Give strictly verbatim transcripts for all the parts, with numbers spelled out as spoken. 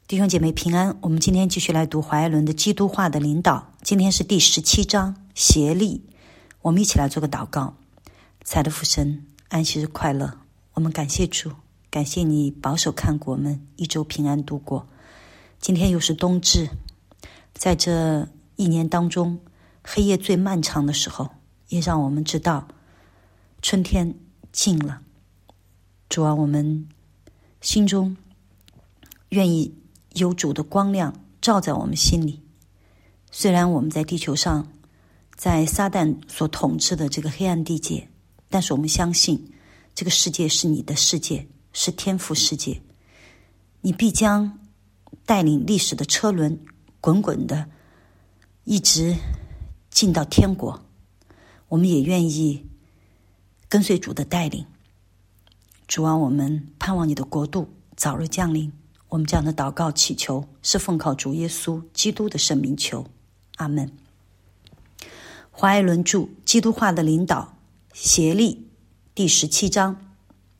弟兄姐妹平安，我们今天继续来读怀爱伦的基督化的领导，今天是第十七章协力。我们一起来做个祷告。亲爱的父神，安息日快乐，我们感谢主，感谢你保守看顾我们一周平安度过。今天又是冬至，在这一年当中黑夜最漫长的时候，也让我们知道春天近了。主啊，我们心中愿意有主的光亮照在我们心里。虽然我们在地球上，在撒旦所统治的这个黑暗地界，但是我们相信这个世界是你的世界，是天父世界。你必将带领历史的车轮滚滚的一直进到天国。我们也愿意跟随主的带领。主啊，我们盼望你的国度早日降临。我们这样的祷告祈求，是奉靠主耶稣基督的圣名求，阿们。华爱伦著基督化的领导协力第十七章。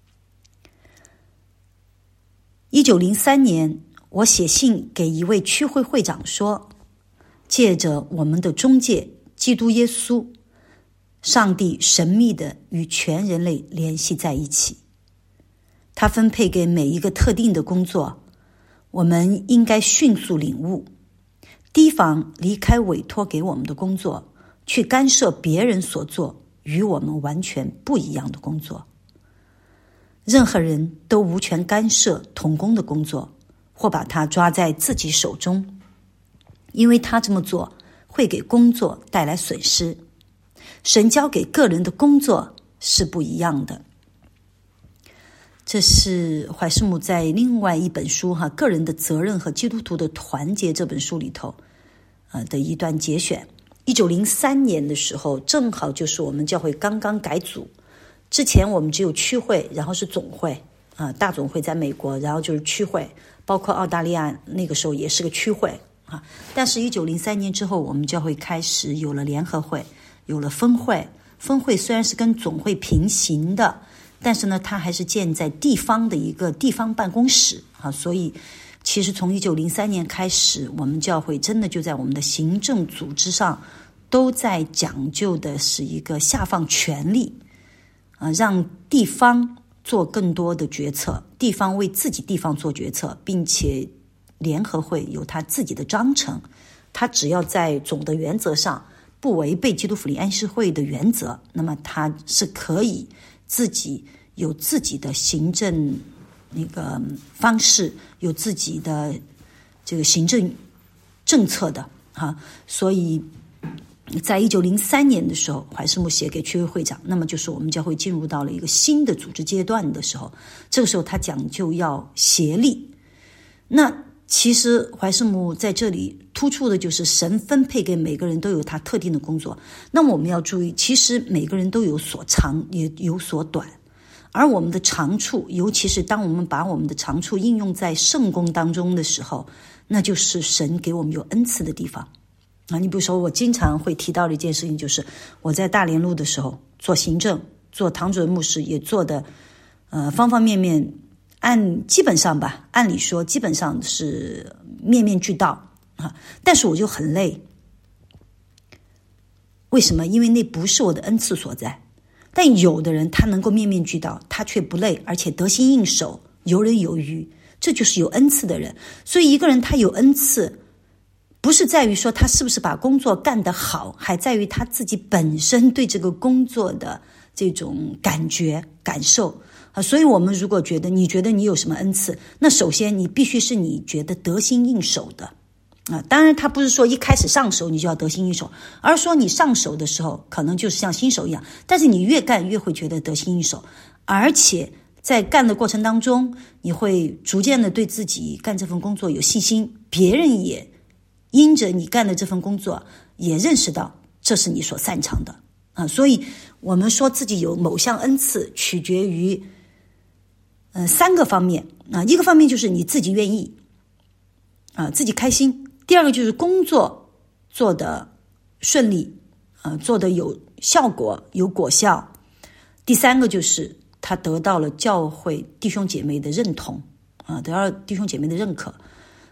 一九零三年，我写信给一位区会会长说，借着我们的中介基督耶稣，上帝神秘地与全人类联系在一起。他分配给每一个特定的工作，我们应该迅速领悟，提防离开委托给我们的工作，去干涉别人所做与我们完全不一样的工作。任何人都无权干涉同工的工作，或把他抓在自己手中，因为他这么做会给工作带来损失。神交给个人的工作是不一样的。这是怀世母在另外一本书哈，个人的责任和基督徒的团结这本书里头呃的一段节选。一九零三年的时候，正好就是我们教会刚刚改组，之前我们只有区会，然后是总会啊、呃，大总会在美国，然后就是区会，包括澳大利亚那个时候也是个区会啊。但是一九零三年之后，我们教会开始有了联合会，有了分会。分会虽然是跟总会平行的，但是呢，它还是建在地方的一个地方办公室啊，所以其实从一九零三年开始，我们教会真的就在我们的行政组织上都在讲究的是一个下放权力啊，让地方做更多的决策，地方为自己地方做决策，并且联合会有他自己的章程，他只要在总的原则上不违背基督福临安息会的原则，那么他是可以自己有自己的行政那个方式，有自己的这个行政政策的哈。所以在一九零三年的时候，怀世母写给区会会长，那么就是我们教会进入到了一个新的组织阶段的时候，这个时候他讲究要协力。那其实怀世母在这里突出的就是神分配给每个人都有他特定的工作。那么我们要注意，其实每个人都有所长也有所短，而我们的长处，尤其是当我们把我们的长处应用在圣工当中的时候，那就是神给我们有恩赐的地方啊。你比如说，我经常会提到的一件事情，就是我在大连路的时候做行政，做堂主任牧师，也做的呃方方面面，按基本上吧，按理说基本上是面面俱到啊，但是我就很累。为什么？因为那不是我的恩赐所在。但有的人他能够面面俱到，他却不累，而且得心应手，游刃有余，这就是有恩赐的人。所以一个人他有恩赐，不是在于说他是不是把工作干得好，还在于他自己本身对这个工作的这种感觉感受啊。所以我们如果觉得你觉得你有什么恩赐，那首先你必须是你觉得得心应手的啊。当然他不是说一开始上手你就要得心应手，而是说你上手的时候可能就是像新手一样，但是你越干越会觉得得心应手，而且在干的过程当中，你会逐渐的对自己干这份工作有信心，别人也因着你干的这份工作也认识到这是你所擅长的啊。所以我们说自己有某项恩赐，取决于呃三个方面啊。一个方面就是你自己愿意啊，自己开心。第二个就是工作做得顺利啊，做得有效果有果效。第三个就是他得到了教会弟兄姐妹的认同啊，得到弟兄姐妹的认可。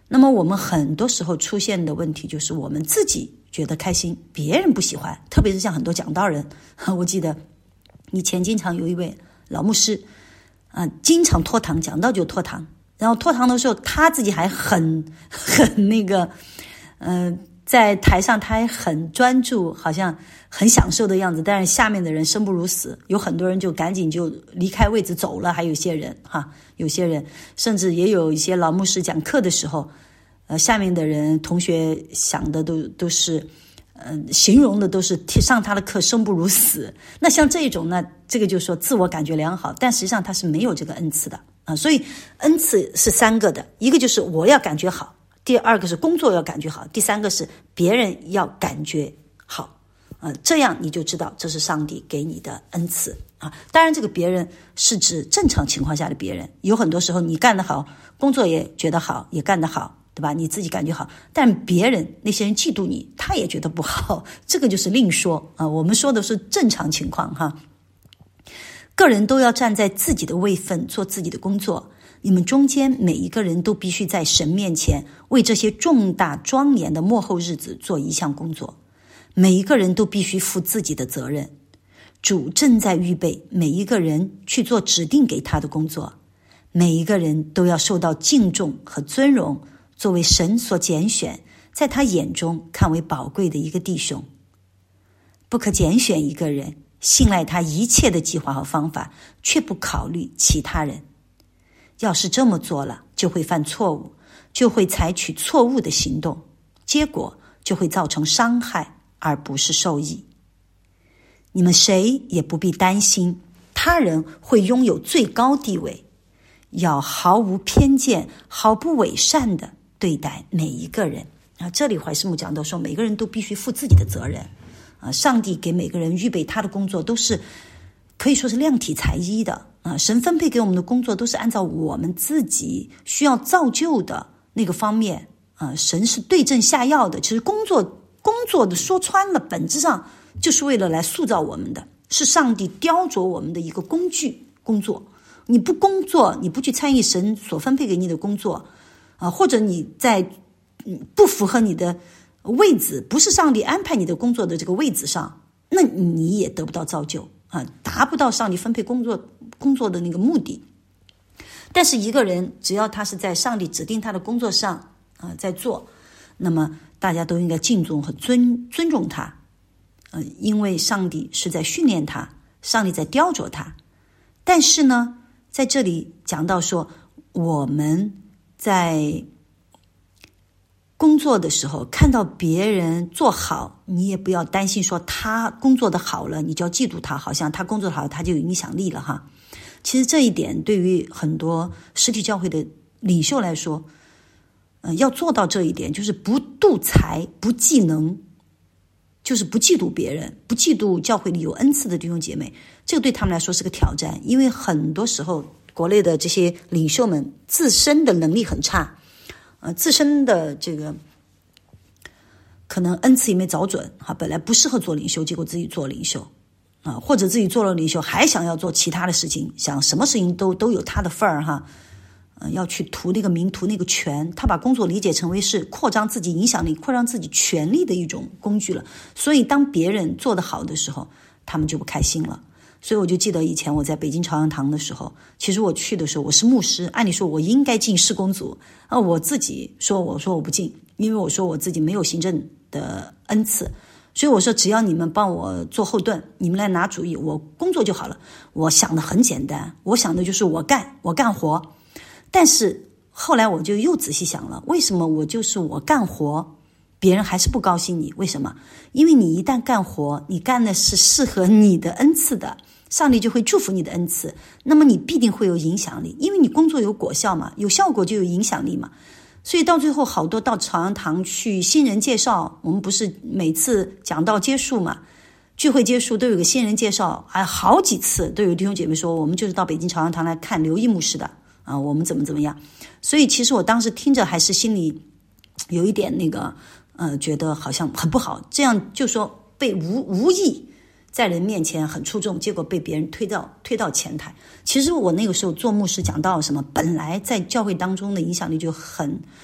那么我们很多时候出现的问题就是我们自己觉得开心，别人不喜欢，特别是像很多讲道人，我记得以前经常有一位老牧师啊、呃，经常拖堂，讲道就拖堂，然后拖堂的时候他自己还很很那个嗯、呃在台上他还很专注，好像很享受的样子，但是下面的人生不如死，有很多人就赶紧就离开位置走了，还有些人哈，有些人甚至也有一些老牧师讲课的时候，呃，下面的人同学想的都都是，呃，形容的都是上他的课生不如死。那像这种呢，这个就说自我感觉良好，但实际上他是没有这个恩赐的啊。所以恩赐是三个的，一个就是我要感觉好。第二个是工作要感觉好，第三个是别人要感觉好，呃，这样你就知道这是上帝给你的恩赐啊。当然，这个别人是指正常情况下的别人，有很多时候你干得好，工作也觉得好，也干得好，对吧？你自己感觉好，但别人那些人嫉妒你，他也觉得不好，这个就是另说啊。我们说的是正常情况哈。个人都要站在自己的位分做自己的工作。你们中间每一个人都必须在神面前为这些重大庄严的末后日子做一项工作，每一个人都必须负自己的责任。主正在预备每一个人去做指定给他的工作，每一个人都要受到敬重和尊荣，作为神所拣选，在他眼中看为宝贵的一个弟兄。不可拣选一个人，信赖他一切的计划和方法，却不考虑其他人。要是这么做了，就会犯错误，就会采取错误的行动，结果就会造成伤害，而不是受益。你们谁也不必担心他人会拥有最高地位，要毫无偏见、毫不伪善地对待每一个人啊。这里怀斯牧讲到说，每个人都必须负自己的责任啊。上帝给每个人预备他的工作，都是可以说是量体裁衣的啊。神分配给我们的工作，都是按照我们自己需要造就的那个方面啊。神是对症下药的。其实工作工作的说穿了，本质上就是为了来塑造我们的，是上帝雕琢我们的一个工具。工作你不工作，你不去参与神所分配给你的工作啊，或者你在不符合你的位置，不是上帝安排你的工作的这个位置上，那你也得不到造就啊，达不到上帝分配工作工作的那个目的。但是一个人只要他是在上帝指定他的工作上啊在做，那么大家都应该敬重和尊尊重他，呃，因为上帝是在训练他，上帝在雕琢他。但是呢，在这里讲到说，我们在工作的时候看到别人做好，你也不要担心说他工作的好了，你就要嫉妒他，好像他工作好他就有影响力了哈。其实这一点对于很多实体教会的领袖来说，呃，要做到这一点，就是不妒才，不忌能，就是不嫉妒别人，不嫉妒教会里有恩赐的弟兄姐妹，这个对他们来说是个挑战。因为很多时候国内的这些领袖们自身的能力很差，呃，自身的这个可能恩赐也没找准哈，本来不适合做领袖，结果自己做领袖啊，或者自己做了领袖还想要做其他的事情，想什么事情都都有他的份儿哈。呃，要去图那个名，图那个权，他把工作理解成为是扩张自己影响力、扩张自己权力的一种工具了。所以当别人做得好的时候，他们就不开心了。所以我就记得以前我在北京朝阳堂的时候，其实我去的时候我是牧师，按理说我应该进事工组啊，我自己说我说我不进，因为我说我自己没有行政的恩赐，所以我说只要你们帮我做后盾，你们来拿主意，我工作就好了。我想的很简单，我想的就是我干我干活。但是后来我就又仔细想了，为什么我就是我干活，别人还是不高兴你？为什么？因为你一旦干活，你干的是适合你的恩赐的，上帝就会祝福你的恩赐，那么你必定会有影响力，因为你工作有果效嘛，有效果就有影响力嘛。所以到最后好多到朝阳堂去新人介绍，我们不是每次讲道结束嘛，聚会结束都有个新人介绍，还好几次都有弟兄姐妹说，我们就是到北京朝阳堂来看刘毅牧师的啊，我们怎么怎么样。所以其实我当时听着还是心里有一点那个呃，觉得好像很不好，这样就说被无无意在人面前很出众，结果被别人推到推到前台。其实我那个时候做牧师讲到什么，本来在教会当中的影响力就很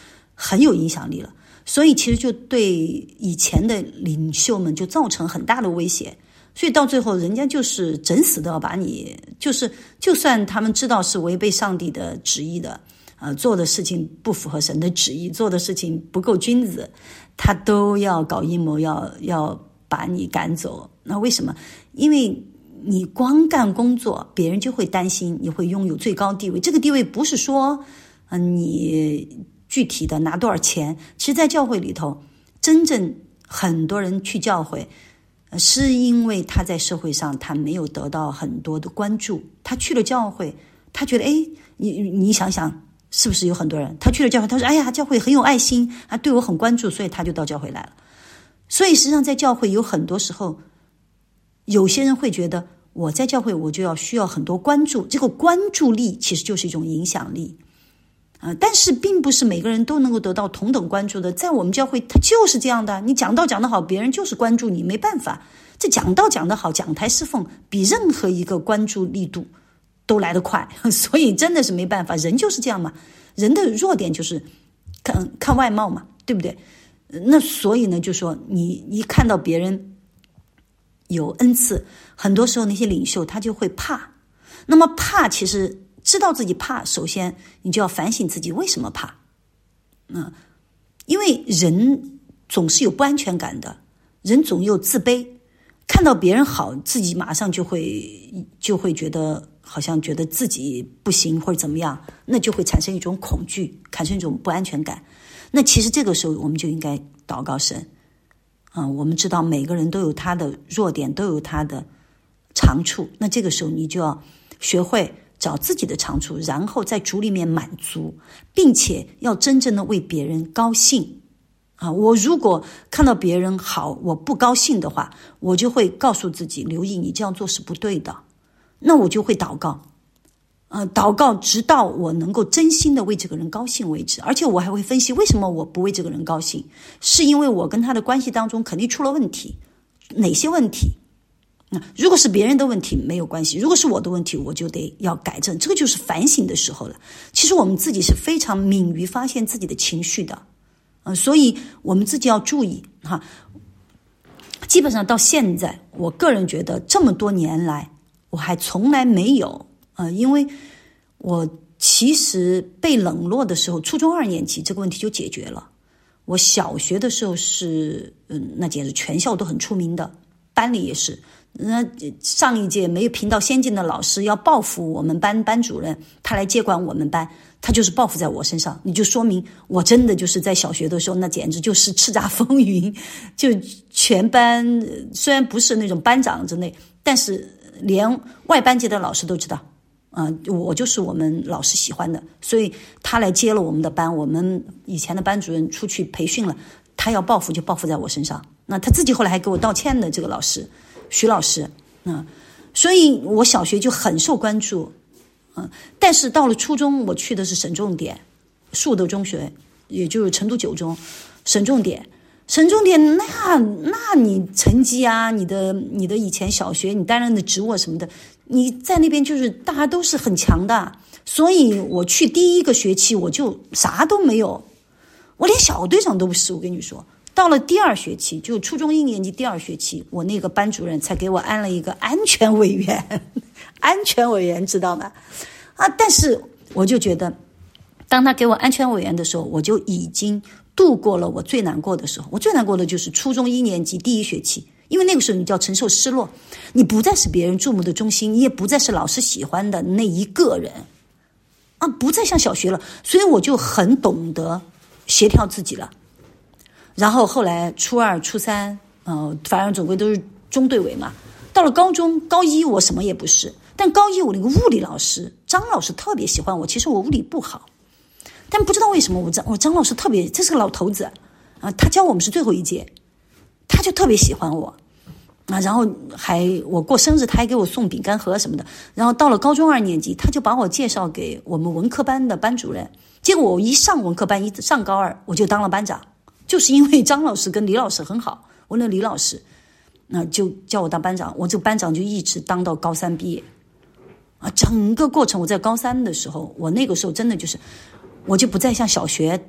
很有影响力了。所以其实就对以前的领袖们就造成很大的威胁，所以到最后人家就是整死都要把你，就是就算他们知道是违背上帝的旨意的，呃，做的事情不符合神的旨意，做的事情不够君子，他都要搞阴谋，要要把你赶走。那为什么？因为你光干工作，别人就会担心你会拥有最高地位。这个地位不是说，嗯、呃，你具体的拿多少钱。其实在教会里头，真正很多人去教会，呃，是因为他在社会上他没有得到很多的关注。他去了教会，他觉得，哎，你你想想，是不是有很多人他去了教会，他说，哎呀，教会很有爱心啊，对我很关注，所以他就到教会来了。所以实际上在教会有很多时候，有些人会觉得我在教会我就要需要很多关注，这个关注力其实就是一种影响力啊、呃，但是并不是每个人都能够得到同等关注的。在我们教会它就是这样的，你讲道讲得好，别人就是关注你，没办法，这讲道讲得好，讲台侍奉比任何一个关注力度都来得快，所以真的是没办法，人就是这样嘛，人的弱点就是看看外貌嘛，对不对？那所以呢，就说你一看到别人有恩赐，很多时候那些领袖他就会怕。那么怕，其实知道自己怕，首先你就要反省自己为什么怕。嗯，因为人总是有不安全感的，人总有自卑，看到别人好，自己马上就会就会觉得好像觉得自己不行或者怎么样，那就会产生一种恐惧，产生一种不安全感。那其实这个时候我们就应该祷告神啊、嗯，我们知道每个人都有他的弱点，都有他的长处，那这个时候你就要学会找自己的长处，然后在主里面满足，并且要真正的为别人高兴啊！我如果看到别人好，我不高兴的话，我就会告诉自己，刘毅，你这样做是不对的。那我就会祷告，呃，祷告直到我能够真心的为这个人高兴为止。而且我还会分析为什么我不为这个人高兴，是因为我跟他的关系当中肯定出了问题，哪些问题？如果是别人的问题没有关系，如果是我的问题，我就得要改正，这个就是反省的时候了。其实我们自己是非常敏于发现自己的情绪的，呃，所以我们自己要注意哈。基本上到现在，我个人觉得这么多年来，我还从来没有，呃，因为我其实被冷落的时候，初中二年级这个问题就解决了。我小学的时候是，嗯，那简直全校都很出名的，班里也是。那上一届没有评到先进的老师要报复我们班班主任，他来接管我们班，他就是报复在我身上。你就说明我真的就是在小学的时候，那简直就是叱咤风云，就全班虽然不是那种班长之类，但是连外班级的老师都知道，啊、呃，我就是我们老师喜欢的，所以他来接了我们的班。我们以前的班主任出去培训了，他要报复就报复在我身上。那他自己后来还给我道歉的，这个老师。徐老师，嗯，所以我小学就很受关注，嗯，但是到了初中，我去的是省重点，树德中学，也就是成都九中，省重点，省重点，那那你成绩啊，你的你的以前小学你担任的职务什么的，你在那边就是大家都是很强的，所以我去第一个学期我就啥都没有，我连小队长都不是，我跟你说。到了第二学期，就初中一年级第二学期，我那个班主任才给我安了一个安全委员，安全委员知道吗？啊，但是我就觉得，当他给我安全委员的时候，我就已经度过了我最难过的时候。我最难过的就是初中一年级第一学期，因为那个时候你就要承受失落，你不再是别人注目的中心，你也不再是老师喜欢的那一个人，啊，不再像小学了，所以我就很懂得协调自己了。然后后来初二初三，呃，反正总归都是中队委嘛。到了高中高一我什么也不是，但高一我那个物理老师张老师特别喜欢我。其实我物理不好，但不知道为什么我张我张老师特别，这是个老头子啊，他教我们是最后一届，他就特别喜欢我啊。然后还我过生日他还给我送饼干盒什么的。然后到了高中二年级，他就把我介绍给我们文科班的班主任。结果我一上文科班，一上高二我就当了班长。就是因为张老师跟李老师很好，我那李老师那就叫我当班长，我这个班长就一直当到高三毕业啊。整个过程我在高三的时候，我那个时候真的就是我就不再像小学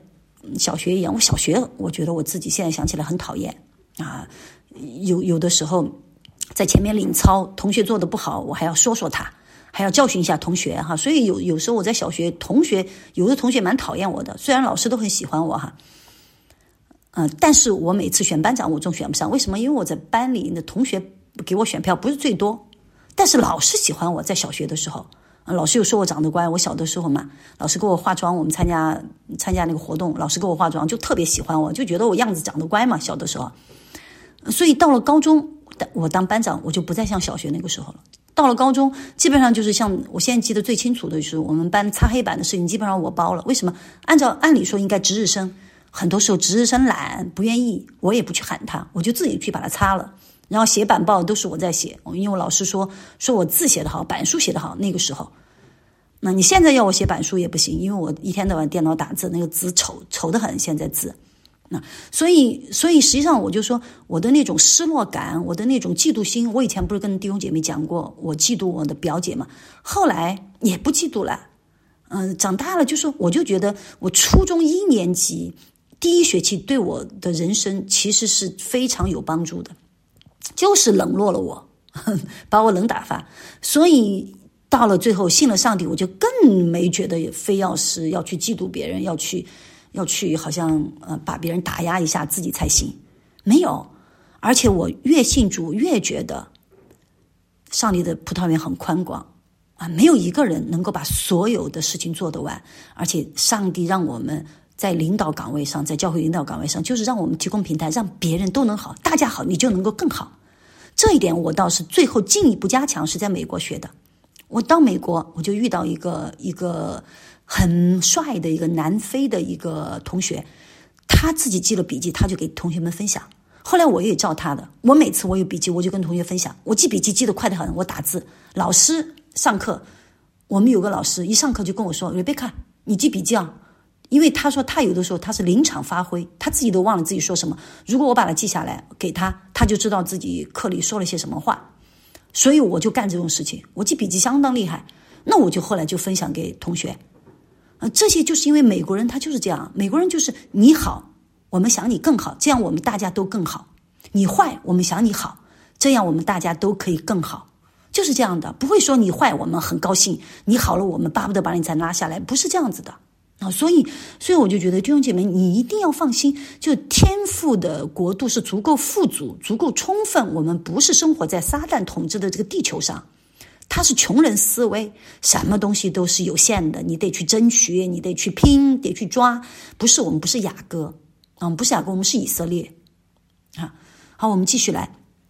小学一样。我小学我觉得我自己现在想起来很讨厌啊，有有的时候在前面领操，同学做的不好，我还要说说他，还要教训一下同学哈。所以有有时候我在小学，同学有的同学蛮讨厌我的，虽然老师都很喜欢我哈。嗯、呃，但是我每次选班长我总选不上，为什么？因为我在班里的同学给我选票不是最多，但是老师喜欢我。在小学的时候，老师又说我长得乖，我小的时候嘛，老师给我化妆，我们参加参加那个活动，老师给我化妆，就特别喜欢我，就觉得我样子长得乖嘛，小的时候。所以到了高中，我当班长，我就不再像小学那个时候了。到了高中，基本上就是像我现在记得最清楚的就是我们班擦黑板的事情，基本上我包了。为什么？按照按理说应该值日生，很多时候值日生懒不愿意，我也不去喊他，我就自己去把它擦了。然后写板报都是我在写，因为我老师说说我字写得好，板书写得好。那个时候，那你现在要我写板书也不行，因为我一天到晚电脑打字，那个字丑丑得很。现在字，那所以所以实际上我就说我的那种失落感，我的那种嫉妒心，我以前不是跟弟兄姐妹讲过，我嫉妒我的表姐嘛，后来也不嫉妒了。嗯、呃，长大了就说我就觉得我初中一年级第一学期对我的人生其实是非常有帮助的。就是冷落了我，把我冷打发，所以到了最后信了上帝，我就更没觉得非要是要去嫉妒别人，要去要去好像呃把别人打压一下自己才行，没有。而且我越信主越觉得上帝的葡萄园很宽广啊，没有一个人能够把所有的事情做得完，而且上帝让我们在领导岗位上，在教会领导岗位上，就是让我们提供平台，让别人都能好，大家好，你就能够更好。这一点我倒是最后进一步加强，是在美国学的。我到美国，我就遇到一个一个很帅的一个南非的一个同学，他自己记了笔记，他就给同学们分享。后来我也照他的，我每次我有笔记，我就跟同学分享。我记笔记记得快得很，我打字。老师上课，我们有个老师一上课就跟我说 ：“Rebecca， 你记笔记啊。”因为他说他有的时候他是临场发挥，他自己都忘了自己说什么。如果我把它记下来给他，他就知道自己课里说了些什么话。所以我就干这种事情，我记笔记相当厉害。那我就后来就分享给同学。呃，这些就是因为美国人他就是这样，美国人就是你好，我们想你更好，这样我们大家都更好；你坏，我们想你好，这样我们大家都可以更好。就是这样的，不会说你坏我们很高兴，你好了我们巴不得把你再拉下来，不是这样子的。啊，所以，所以我就觉得弟兄姐妹，你一定要放心，就天父的国度是足够富足、足够充分。我们不是生活在撒旦统治的这个地球上，他是穷人思维，什么东西都是有限的，你得去争取，你得去拼，得去抓。不是我们不是雅各啊，我们不是雅各，我们是以色列啊。好，我们继续来。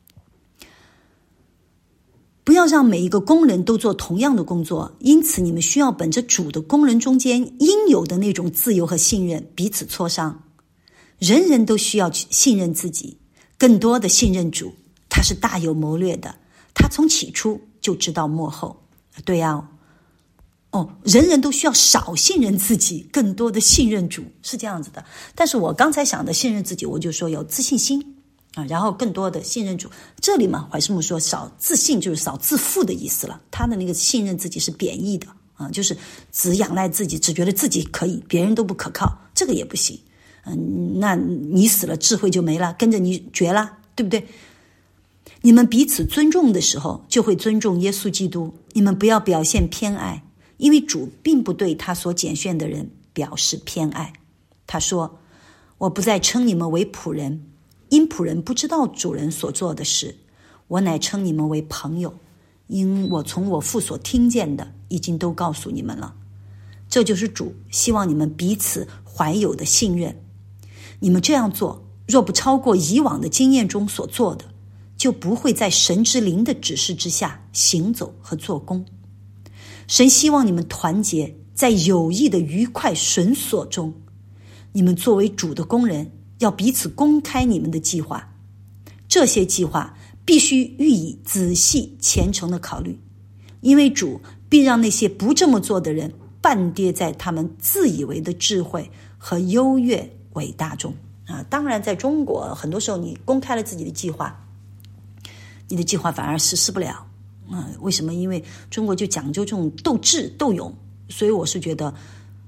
不要让每一个工人都做同样的工作，因此你们需要本着主的工人中间应有的那种自由和信任，彼此磋商。人人都需要去信任自己，更多的信任主，他是大有谋略的，他从起初就知道末后。对呀，哦，人人都需要少信任自己，更多的信任主，是这样子的。但是我刚才想的信任自己，我就说有自信心啊，然后更多的信任主。这里嘛，怀师母说少自信就是少自负的意思了。他的那个信任自己是贬义的啊，就是只仰赖自己，只觉得自己可以，别人都不可靠，这个也不行。嗯，那你死了，智慧就没了，跟着你绝了，对不对？你们彼此尊重的时候，就会尊重耶稣基督。你们不要表现偏爱，因为主并不对他所拣选的人表示偏爱。他说：“我不再称你们为仆人。”因仆人不知道主人所做的事，我乃称你们为朋友，因我从我父所听见的已经都告诉你们了。这就是主希望你们彼此怀有的信任。你们这样做，若不超过以往的经验中所做的，就不会在神之灵的指示之下行走和做工。神希望你们团结在有益的愉快绳索中。你们作为主的工人，要彼此公开你们的计划，这些计划必须予以仔细虔诚的考虑，因为主必让那些不这么做的人半跌在他们自以为的智慧和优越伟大中啊！当然在中国很多时候你公开了自己的计划，你的计划反而实施不了啊！为什么？因为中国就讲究这种斗智斗勇，所以我是觉得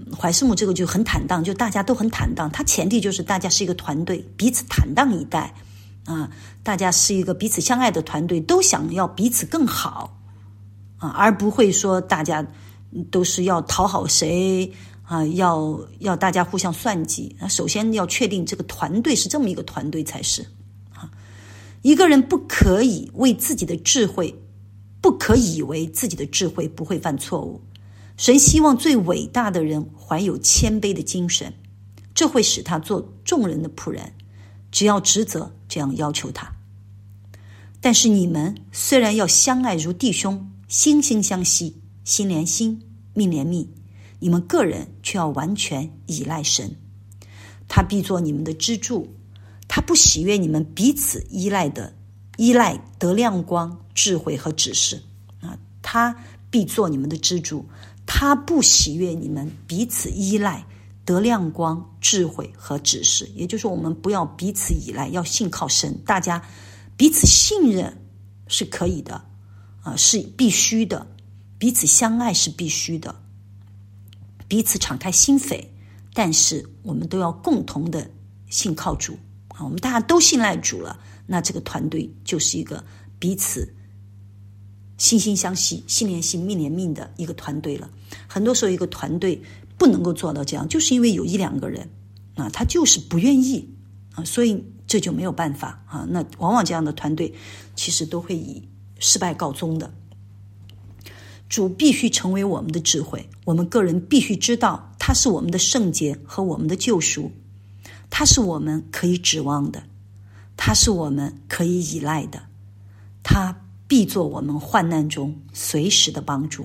怀世母这个就很坦荡，就大家都很坦荡，它前提就是大家是一个团队，彼此坦荡以待啊，大家是一个彼此相爱的团队，都想要彼此更好啊，而不会说大家都是要讨好谁啊，要要大家互相算计啊。首先要确定这个团队是这么一个团队才是啊。一个人不可以为自己的智慧，不可以为自己的智慧不会犯错误。神希望最伟大的人怀有谦卑的精神，这会使他做众人的仆人，只要职责这样要求他。但是你们虽然要相爱如弟兄，惺惺相惜，心连心，命连命，你们个人却要完全依赖神，他必做你们的支柱。他不喜悦你们彼此依赖的依赖得亮光、智慧和指示啊，他必做你们的支柱。他不喜悦你们彼此依赖得亮光、智慧和指示，也就是说我们不要彼此依赖，要信靠神。大家彼此信任是可以的啊，是必须的，彼此相爱是必须的，彼此敞开心扉，但是我们都要共同的信靠主啊，我们大家都信赖主了，那这个团队就是一个彼此心心相惜、心连心、命连命的一个团队了。很多时候一个团队不能够做到这样，就是因为有一两个人啊，他就是不愿意啊，所以这就没有办法啊。那往往这样的团队其实都会以失败告终的。主必须成为我们的智慧，我们个人必须知道他是我们的圣洁和我们的救赎，他是我们可以指望的，他是我们可以依赖的，他必做我们患难中随时的帮助。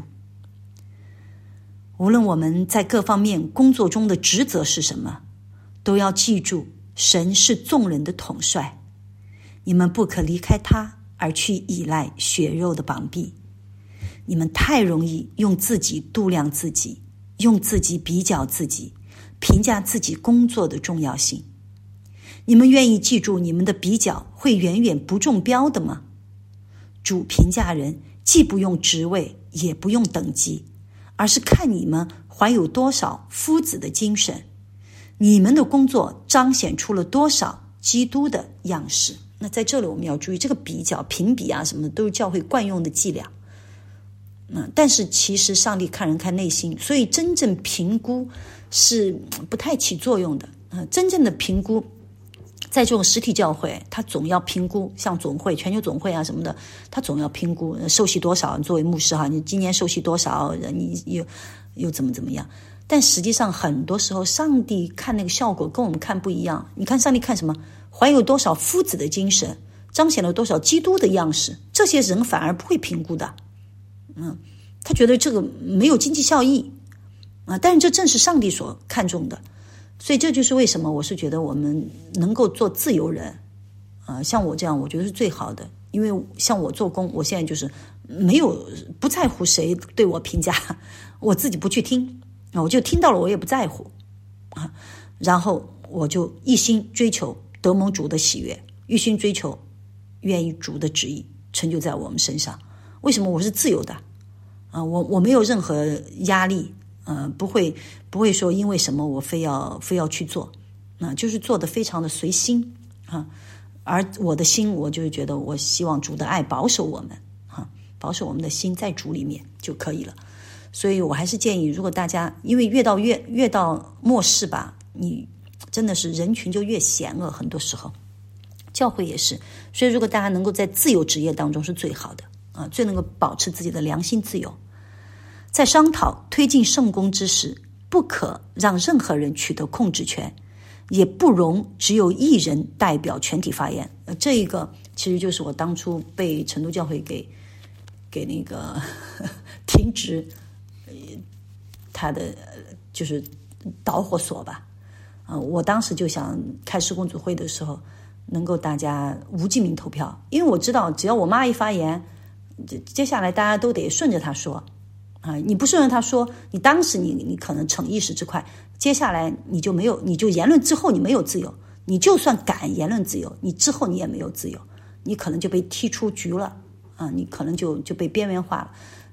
无论我们在各方面工作中的职责是什么，都要记住神是众人的统帅，你们不可离开他而去依赖血肉的膀臂。你们太容易用自己度量自己，用自己比较自己，评价自己工作的重要性。你们愿意记住你们的比较会远远不中标的吗？主评价人既不用职位也不用等级，而是看你们怀有多少夫子的精神，你们的工作彰显出了多少基督的样式。那在这里我们要注意，这个比较评比啊什么的都是教会惯用的伎俩。嗯，但是其实上帝看人看内心，所以真正评估是不太起作用的。嗯，真正的评估在这种实体教会，他总要评估，像总会、全球总会啊什么的，他总要评估受洗多少。作为牧师哈，你今年受洗多少，你又又怎么怎么样？但实际上很多时候，上帝看那个效果跟我们看不一样。你看上帝看什么？怀有多少夫子的精神，彰显了多少基督的样式，这些人反而不会评估的。嗯，他觉得这个没有经济效益啊，但是这正是上帝所看重的。所以这就是为什么我是觉得我们能够做自由人啊，像我这样我觉得是最好的。因为像我做工，我现在就是没有不在乎谁对我评价，我自己不去听啊，我就听到了我也不在乎啊，然后我就一心追求得蒙主的喜悦，一心追求愿意主的旨意成就在我们身上。为什么我是自由的啊？我我没有任何压力，呃，不会不会说因为什么我非要非要去做，啊，就是做得非常的随心啊。而我的心，我就是觉得我希望主的爱保守我们啊，保守我们的心在主里面就可以了。所以我还是建议，如果大家因为越到越越到末世吧，你真的是人群就越险恶，很多时候教会也是。所以如果大家能够在自由职业当中是最好的。啊，最能够保持自己的良心自由。在商讨推进圣工之时，不可让任何人取得控制权，也不容只有一人代表全体发言。呃，这一个其实就是我当初被成都教会给给那个呵呵停职，呃，他的就是导火索吧。啊、呃，我当时就想开施工组会的时候，能够大家无记名投票，因为我知道只要我妈一发言。接下来大家都得顺着他说啊，你不顺着他说，你当时你你可能逞一时之快，接下来你就没有，你就言论之后你没有自由，你就算敢言论自由，你之后你也没有自由，你可能就被踢出局了啊，你可能就就被边缘化了。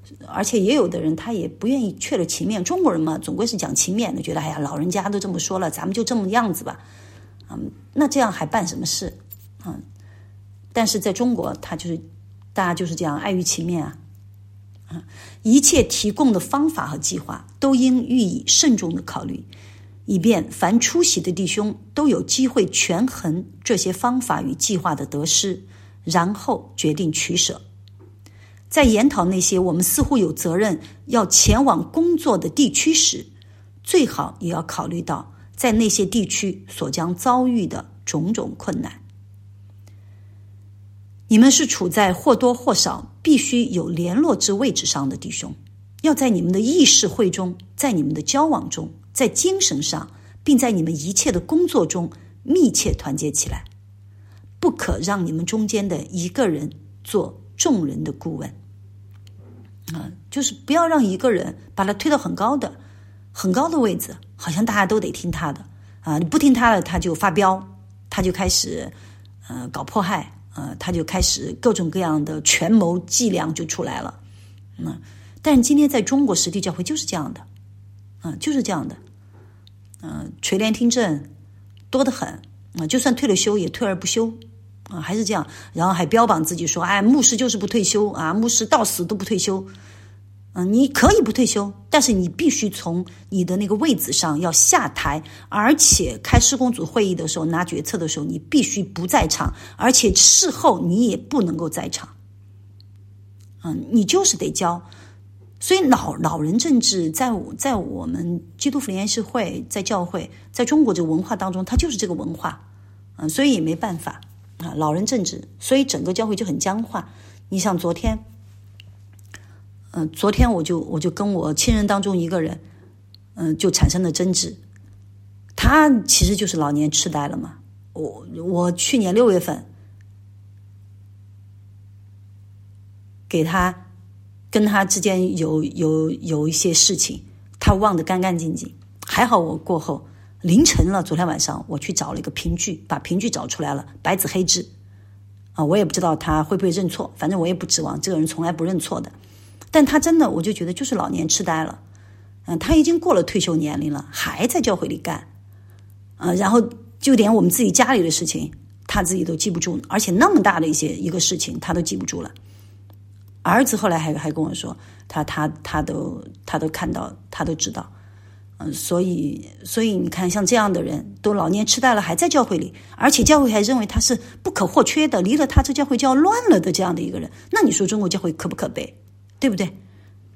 而且也有的人他也不愿意去了情面，中国人嘛总归是讲情面的，觉得哎呀老人家都这么说了，咱们就这么样子吧，嗯，那这样还办什么事？嗯，但是在中国他就是大家就是这样碍于情面啊，嗯，一切提供的方法和计划都应予以慎重的考虑，以便凡出席的弟兄都有机会权衡这些方法与计划的得失，然后决定取舍。在研讨那些我们似乎有责任要前往工作的地区时，最好也要考虑到在那些地区所将遭遇的种种困难。你们是处在或多或少必须有联络之位置上的弟兄，要在你们的议事会中，在你们的交往中，在精神上，并在你们一切的工作中密切团结起来，不可让你们中间的一个人做众人的顾问。啊，就是不要让一个人把他推到很高的很高的位置，好像大家都得听他的啊！你不听他的，他就发飙，他就开始呃搞迫害，呃，他就开始各种各样的权谋伎俩就出来了。嗯，但是今天在中国实体教会就是这样的，啊、呃，就是这样的，嗯、呃，垂帘听政多得很啊、呃，就算退了休也退而不休。啊，还是这样，然后还标榜自己说，哎，牧师就是不退休啊，牧师到死都不退休。嗯，你可以不退休，但是你必须从你的那个位子上要下台，而且开施工组会议的时候拿决策的时候，你必须不在场，而且事后你也不能够在场。嗯，你就是得教。所以老老人政治在在我们基督福临安士会，在教会，在中国这个文化当中，它就是这个文化。嗯，所以也没办法。啊，老人政治，所以整个教会就很僵化。你像昨天，嗯、呃，昨天我就我就跟我亲人当中一个人，嗯、呃，就产生了争执。他其实就是老年痴呆了嘛。我我去年六月份给他跟他之间有有有一些事情，他忘得干干净净。还好我过后。凌晨了，昨天晚上我去找了一个凭据，把凭据找出来了，白纸黑字啊，我也不知道他会不会认错，反正我也不指望，这个人从来不认错的。但他真的，我就觉得就是老年痴呆了，嗯，他已经过了退休年龄了，还在教会里干，啊，然后就连我们自己家里的事情，他自己都记不住，而且那么大的一些一个事情，他都记不住了。儿子后来还还跟我说，他他他都他都看到，他都知道。嗯，所以，所以你看，像这样的人都老年痴呆了，还在教会里，而且教会还认为他是不可或缺的，离了他这教会就要乱了的这样的一个人，那你说中国教会可不可悲，对不对？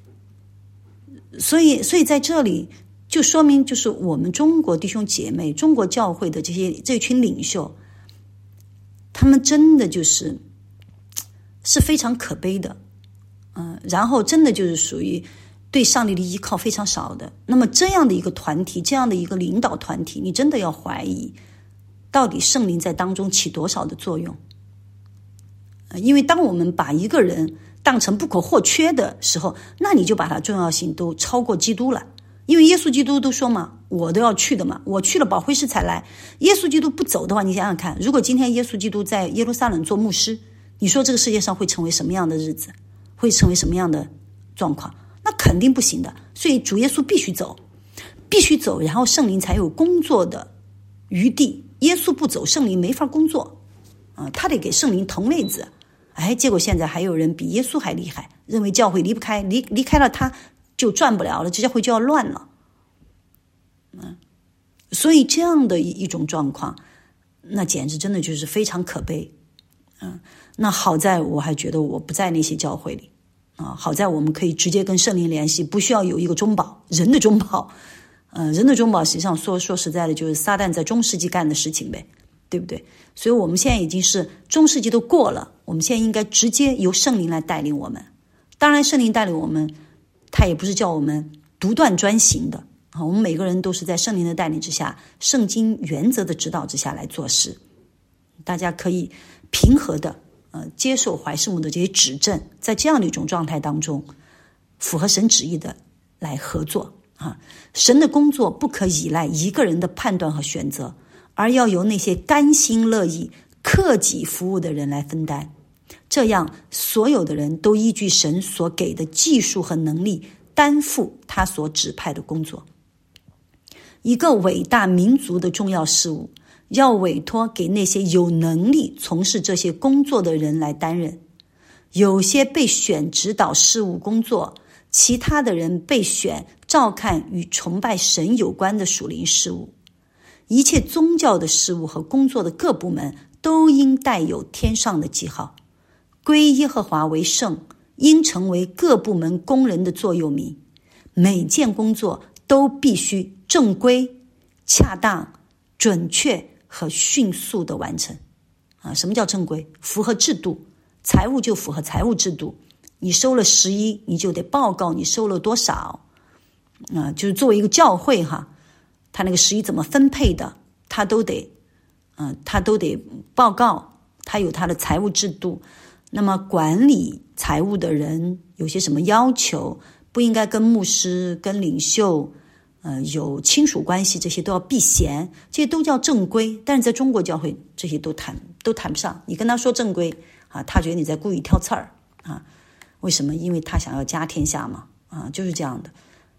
所以，所以在这里就说明，就是我们中国弟兄姐妹、中国教会的这些这群领袖，他们真的就是是非常可悲的，嗯，然后真的就是属于。对上帝的依靠非常少的，那么这样的一个团体，这样的一个领导团体，你真的要怀疑，到底圣灵在当中起多少的作用？因为当我们把一个人当成不可或缺的时候，那你就把他重要性都超过基督了。因为耶稣基督都说嘛，我都要去的嘛，我去了，保惠师才来。耶稣基督不走的话，你想想看，如果今天耶稣基督在耶路撒冷做牧师，你说这个世界上会成为什么样的日子？会成为什么样的状况？那肯定不行的，所以主耶稣必须走，必须走，然后圣灵才有工作的余地。耶稣不走，圣灵没法工作啊、呃，他得给圣灵腾位子。哎，结果现在还有人比耶稣还厉害，认为教会离不开离离开了他就转不了了，这教会就要乱了。嗯，所以这样的一种状况，那简直真的就是非常可悲。嗯，那好在我还觉得我不在那些教会里。啊，好在我们可以直接跟圣灵联系，不需要有一个中保，人的中保，呃，人的中保实际上说说实在的，就是撒旦在中世纪干的事情呗，对不对？所以我们现在已经是中世纪都过了，我们现在应该直接由圣灵来带领我们。当然，圣灵带领我们，他也不是叫我们独断专行的啊，我们每个人都是在圣灵的带领之下，圣经原则的指导之下来做事。大家可以平和的。呃，接受怀世母的这些指正，在这样的一种状态当中，符合神旨意的来合作啊。神的工作不可依赖一个人的判断和选择，而要由那些甘心乐意、克己服务的人来分担。 这样所有的人都依据神所给的技术和能力担负他所指派的工作。一个伟大民族的重要事务要委托给那些有能力从事这些工作的人来担任。有些被选指导事务工作，其他的人被选照看与崇拜神有关的属灵事务。一切宗教的事务和工作的各部门都应带有天上的记号，归耶和华为圣，应成为各部门工人的座右铭。每件工作都必须正规、恰当、准确和迅速的完成。啊，什么叫正规？符合制度。财务就符合财务制度，你收了十一，你就得报告你收了多少。啊，就是作为一个教会哈，他那个十一怎么分配的，他都得，嗯、呃，他都得报告，他有他的财务制度。那么管理财务的人有些什么要求？不应该跟牧师、跟领袖，呃，有亲属关系，这些都要避嫌，这些都叫正规。但是在中国教会，这些都谈都谈不上。你跟他说正规啊，他觉得你在故意挑刺儿啊。为什么？因为他想要家天下嘛，啊，就是这样的。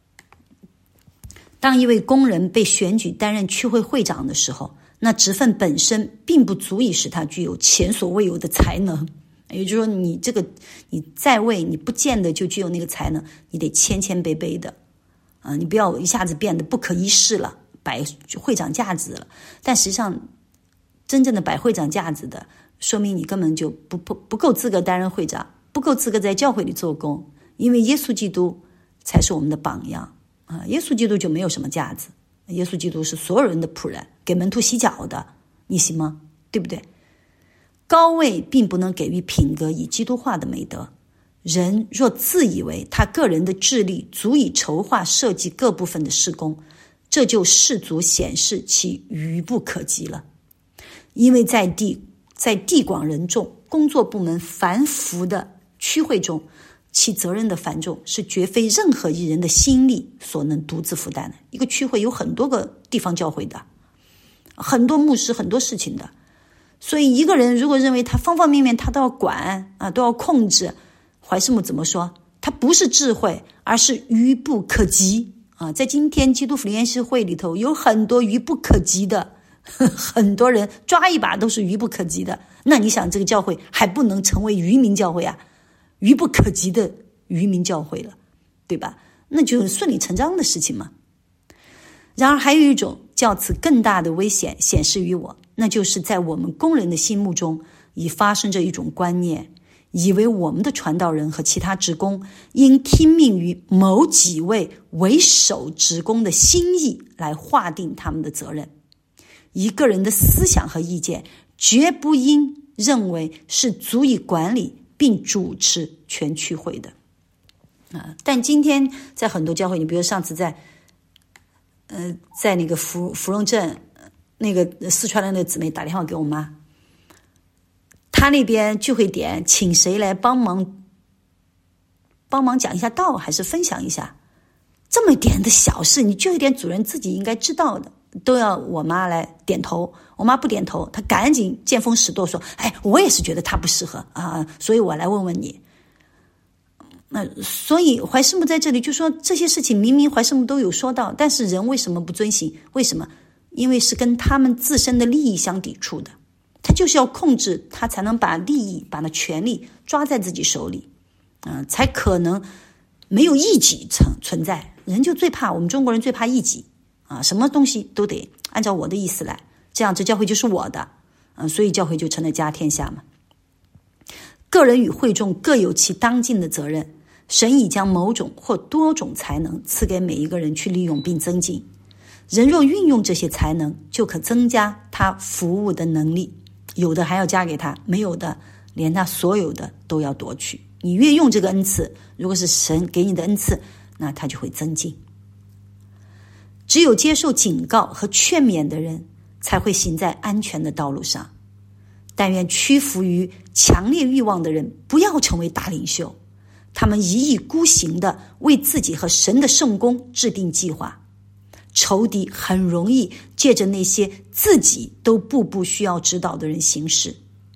当一位工人被选举担任区会会长的时候，那职分本身并不足以使他具有前所未有的才能。也就是说，你这个你在位，你不见得就具有那个才能，你得谦谦卑卑的啊，你不要一下子变得不可一世了，摆会长架子了。但实际上，真正的摆会长架子的，说明你根本就不不不够资格担任会长，不够资格在教会里做工。因为耶稣基督才是我们的榜样啊！耶稣基督就没有什么架子，耶稣基督是所有人的仆人，给门徒洗脚的，你行吗？对不对？高位并不能给予品格以基督化的美德。人若自以为他个人的智力足以筹划设计各部分的事工，这就世足显示其愚不可及了。因为在地在地广人众、工作部门繁复的区会中，其责任的繁重是绝非任何一人的心力所能独自负担的。一个区会有很多个地方教会的，很多牧师，很多事情的。所以一个人如果认为他方方面面他都要管啊，都要控制，怀斯母怎么说？他不是智慧，而是愚不可及啊！在今天基督福联释会里头，有很多愚不可及的，很多人抓一把都是愚不可及的。那你想，这个教会还不能成为愚民教会啊？愚不可及的愚民教会了，对吧？那就是顺理成章的事情嘛。然而还有一种较此更大的危险显示于我，那就是在我们工人的心目中已发生着一种观念，以为我们的传道人和其他职工应听命于某几位为首职工的心意来划定他们的责任。一个人的思想和意见绝不应认为是足以管理并主持全区会的啊！但今天在很多教会，你比如上次在呃，在那个芙芙蓉镇，那个四川的那个姊妹打电话给我妈，她那边聚会点请谁来帮忙帮忙讲一下道，还是分享一下，这么一点的小事，你聚会点主任自己应该知道的，都要我妈来点头。我妈不点头，她赶紧见风使舵说：“哎，我也是觉得她不适合啊，所以我来问问你。”那所以怀师母在这里就说，这些事情明明怀师母都有说到，但是人为什么不遵行？为什么？因为是跟他们自身的利益相抵触的，他就是要控制，他才能把利益、把那权力抓在自己手里，啊、呃，才可能没有异己存存在。人就最怕，我们中国人最怕异己啊，什么东西都得按照我的意思来，这样这教会就是我的，啊、呃，所以教会就成了家天下嘛。个人与会众各有其当尽的责任。神已将某种或多种才能赐给每一个人去利用并增进，人若运用这些才能，就可增加他服务的能力，有的还要加给他，没有的连他所有的都要夺去。你越用这个恩赐，如果是神给你的恩赐，那他就会增进。只有接受警告和劝勉的人才会行在安全的道路上。但愿屈服于强烈欲望的人不要成为大领袖，他们一意孤行地为自己和神的圣工制定计划，仇敌很容易借着那些自己都步步需要指导的人行事。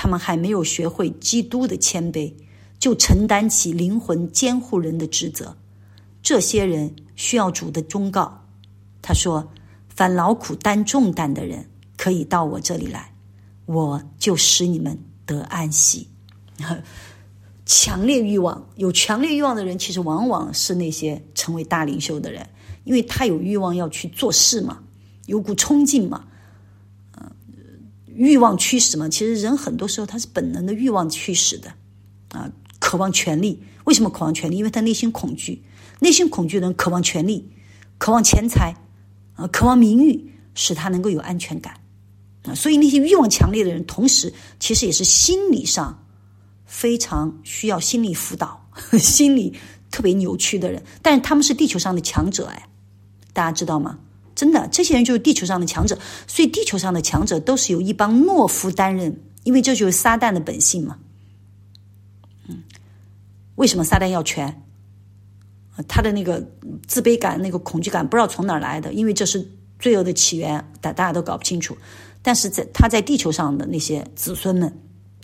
他们还没有学会基督的谦卑，就承担起灵魂监护人的职责。这些人需要主的忠告。他说，凡劳苦担重担的人，可以到我这里来，我就使你们得安息。强烈欲望，有强烈欲望的人，其实往往是那些成为大领袖的人，因为他有欲望要去做事嘛，有股冲劲嘛，呃，欲望驱使嘛。其实人很多时候他是本能的欲望驱使的啊，渴望权力。为什么渴望权力？因为他内心恐惧，内心恐惧的人渴望权力，渴望钱财，啊，渴望名誉，使他能够有安全感啊。所以那些欲望强烈的人，同时其实也是心理上非常需要心理辅导，心理特别扭曲的人，但是他们是地球上的强者。哎，大家知道吗？真的，这些人就是地球上的强者。所以地球上的强者都是由一帮懦夫担任，因为这就是撒旦的本性嘛。嗯，为什么撒旦要权？他的那个自卑感、那个恐惧感不知道从哪儿来的，因为这是罪恶的起源，大大家都搞不清楚。但是在他在地球上的那些子孙们，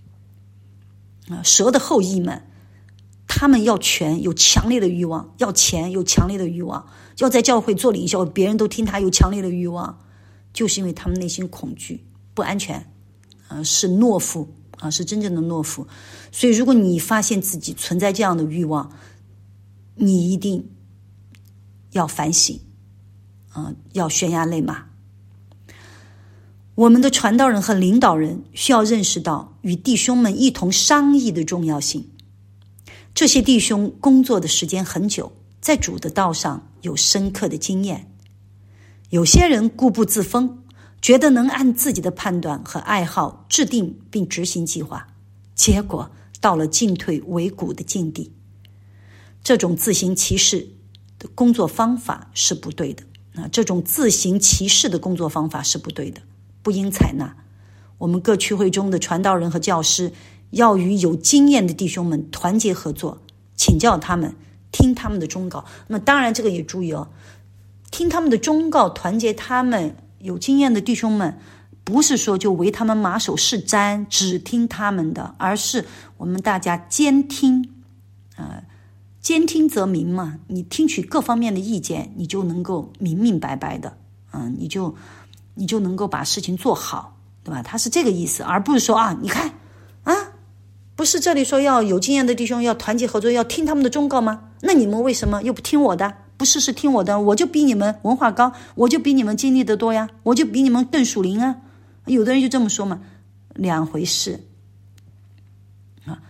蛇的后裔们，他们要权，有强烈的欲望；要钱，有强烈的欲望；要在教会做领袖，别人都听他，有强烈的欲望，就是因为他们内心恐惧、不安全，啊、呃，是懦夫啊，是真正的懦夫。所以，如果你发现自己存在这样的欲望，你一定要反省，啊、呃，要悬崖勒马。我们的传道人和领导人需要认识到与弟兄们一同商议的重要性。这些弟兄工作的时间很久，在主的道上有深刻的经验。有些人固步自封，觉得能按自己的判断和爱好制定并执行计划，结果到了进退维谷的境地。这种自行其事的工作方法是不对的啊！这种自行其事的工作方法是不对的，不应采纳。我们各区会中的传道人和教师要与有经验的弟兄们团结合作，请教他们，听他们的忠告。那么当然这个也注意哦，听他们的忠告，团结他们有经验的弟兄们，不是说就为他们马首是瞻，只听他们的，而是我们大家兼听，呃，兼听则明嘛。你听取各方面的意见，你就能够明明白白的，嗯、呃，你就你就能够把事情做好，对吧？他是这个意思，而不是说啊，你看啊，不是这里说要有经验的弟兄要团结合作，要听他们的忠告吗？那你们为什么又不听我的？不是是听我的，我就比你们文化高，我就比你们经历得多呀，我就比你们更属灵啊。有的人就这么说嘛，两回事啊。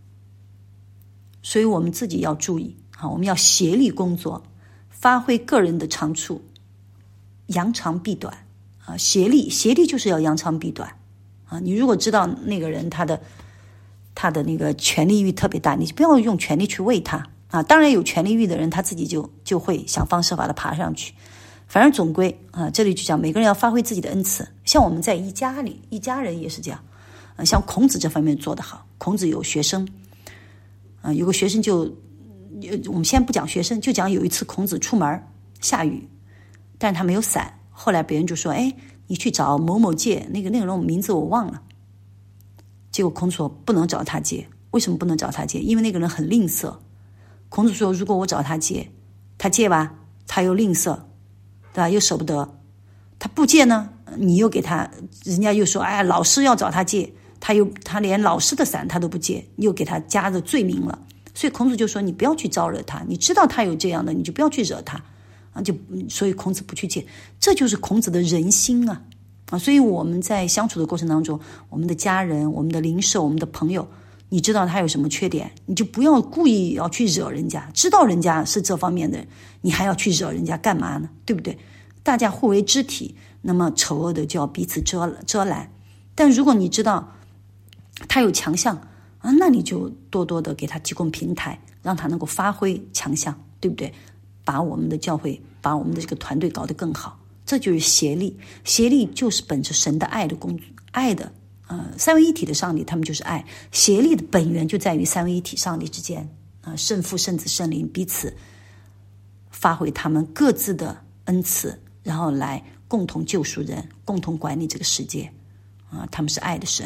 所以我们自己要注意啊，我们要协力工作，发挥个人的长处，扬长避短啊。协力协力就是要扬长避短啊。你如果知道那个人他的他的那个权力欲特别大，你不要用权力去喂他啊。当然有权力欲的人，他自己就就会想方设法的爬上去。反正总归啊，这里就讲每个人要发挥自己的恩赐。像我们在一家里，一家人也是这样。啊，像孔子这方面做得好。孔子有学生，啊，有个学生就，我们先不讲学生，就讲有一次孔子出门下雨，但是他没有伞。后来别人就说：“哎，你去找某某借，那个那个人名字我忘了。”结果孔子说不能找他借。为什么不能找他借？因为那个人很吝啬。孔子说：“如果我找他借，他借吧，他又吝啬。”对吧？又舍不得，他不借呢，你又给他，人家又说，哎，老师要找他借，他又他连老师的伞他都不借，你又给他加的罪名了。所以孔子就说，你不要去招惹他，你知道他有这样的，你就不要去惹他啊。就所以孔子不去借，这就是孔子的人心啊啊！所以我们在相处的过程当中，我们的家人、我们的邻舍、我们的朋友，你知道他有什么缺点，你就不要故意要去惹人家。知道人家是这方面的，你还要去惹人家干嘛呢？对不对？大家互为肢体，那么丑恶的就要彼此遮遮拦。但如果你知道他有强项啊，那你就多多的给他提供平台，让他能够发挥强项，对不对？把我们的教会，把我们的这个团队搞得更好，这就是协力。协力就是本着神的爱的工作，爱的。呃，三位一体的上帝，他们就是爱。协力的本源就在于三位一体上帝之间啊、呃，圣父、圣子、圣灵彼此发挥他们各自的恩赐，然后来共同救赎人，共同管理这个世界啊、呃。他们是爱的神啊、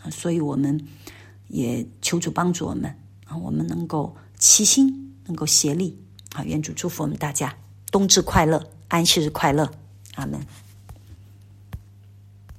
所以我们也求主帮助我们，我们能够齐心，能够协力。愿主祝福我们大家，冬至快乐，安息日快乐，阿们。